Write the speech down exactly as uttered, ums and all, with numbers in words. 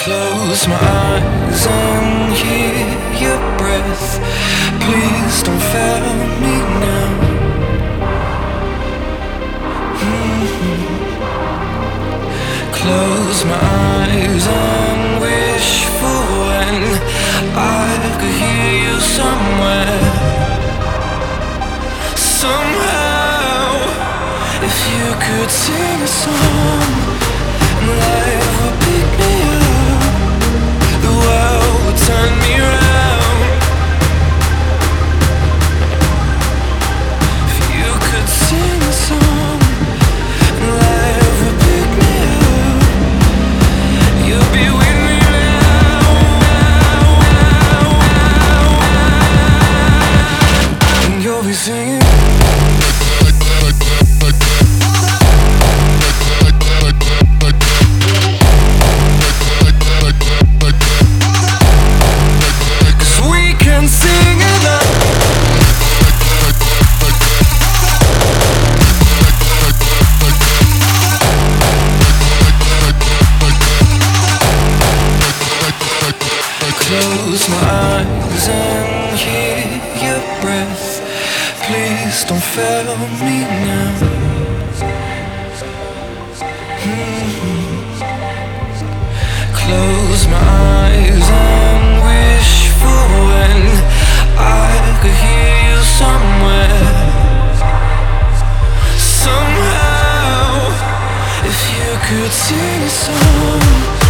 Close my eyes and hear your breath. Please don't fail me now. Mm-hmm. Close my eyes and wish for when I could hear you somewhere. Somehow, if you could sing a song, life would pick me up, the world would turn me round. If you could sing a song, life would pick me up, you'll be with me now, and you'll be singing. Close my eyes and hear your breath. Please don't fail me now. Mm-hmm. Close my eyes and wish for when I could hear you somewhere. Somehow, if you could sing a song.